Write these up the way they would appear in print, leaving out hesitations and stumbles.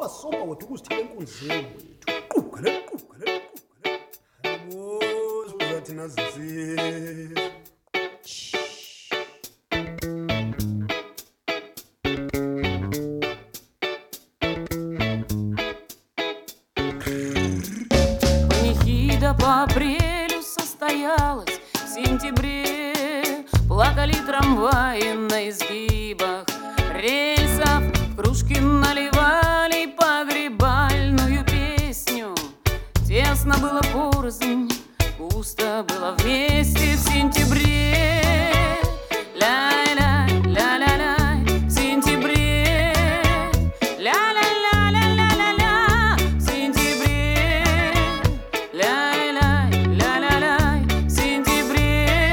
wasobha wethu ukuzithela enkundleni wethu qugale yabo sizathi nazisi Панихида по апрелю состоялась, в сентябре плакали трамваи на изгибах рельсов, в кружки наливали погребальную песню. Тесно было порознь, пусто было вместе в сентябре. Ля-ля, ля-ля-ля, в сентябре. Ля-ля-ля-ля-ля-ля-ля, в сентябре. Ля-ля, ля-ля-ля, в сентябре.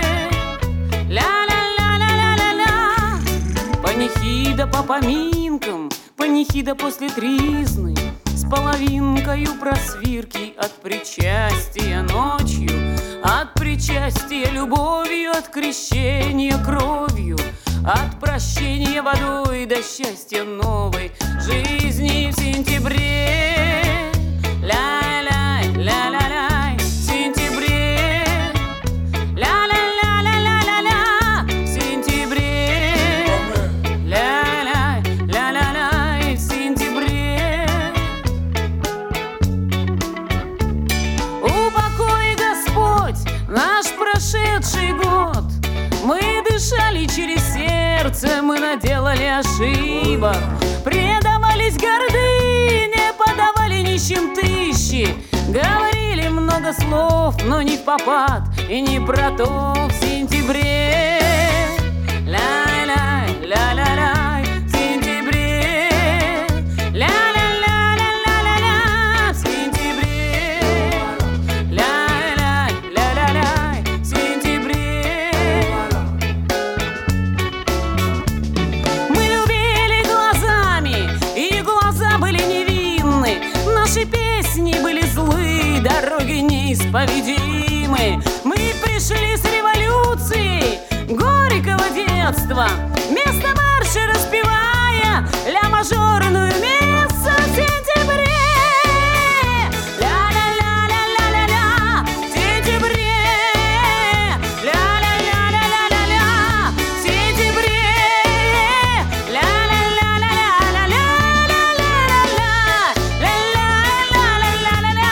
Ля-ля-ля-ля-ля-ля-ля. Панихида по поминкам, панихида после тризны, с половинкою просвирки от причастия ночью, от причастия любовью, от крещения кровью, от прощения водой до счастья новой жизни в сентябре. Ля-ля, ля-ля-ля, в сентябре. Ля-ля-ля-ля-ля-ля-ля, в сентябре. Ля-ля, ля-ля-ля, в сентябре. Упокой, Господь, наш прошедший год. Мы дышали через сердце, мы наделали ошибок, предавались гордыне, подавали нищим тысячи, говорили много слов, но не в попад и не про то в сентябре. Ля-ля, ля-ля-ля, в сентябре. Ля-ля-ля-ля-ля-ля-ля, в сентябре. Ля-ля, ля-ля-ля, в сентябре. Мы любили глазами, и глаза были невинны. Наши песни были злы, дороги неисповедимы. Мы пришли с революцией горького детства, вместо марша распевая ля-мажорную мессу в сентябре. Ля-ля-ля-ля-ля-ля-ля, в сентябре. Ля-ля-ля-ля-ля-ля-ля, в сентябре. Ля-ля-ля-ля-ля-ля-ля-ля-ля-ля-ля-ля-ля-ля.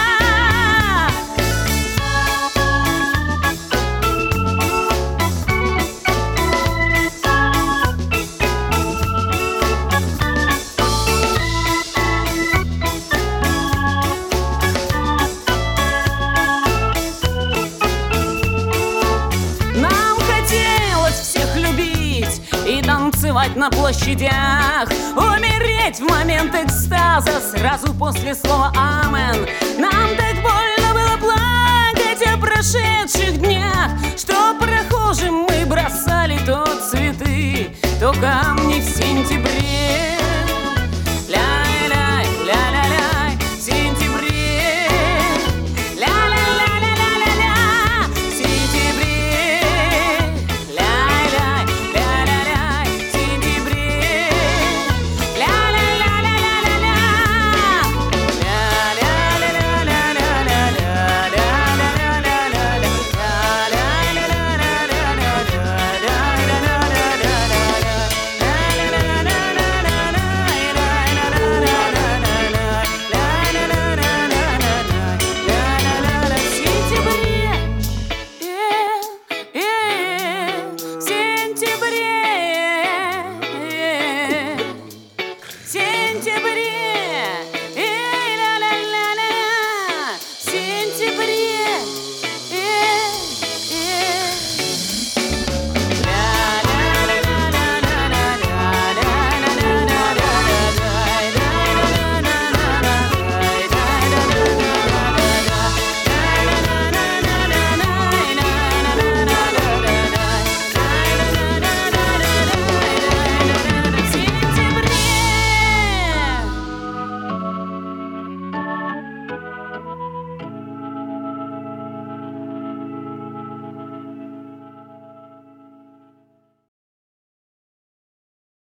Нам хотелось всех любить и танцевать на площадях, умереть в момент экстаза сразу после слова «Амен». Нам так больно было плакать о прошедших днях, что прохожим мы бросали то цветы, то камни в сентябре. Ля-ля, ля-ля-ля, в сентябре. Ля-ля-ля-ля-ля-ля-ля, в сентябре. Ля-ля, ля-ля-ля, в сентябре. Ля-ля-ля-ля-ля-ля-ля. Сентябре.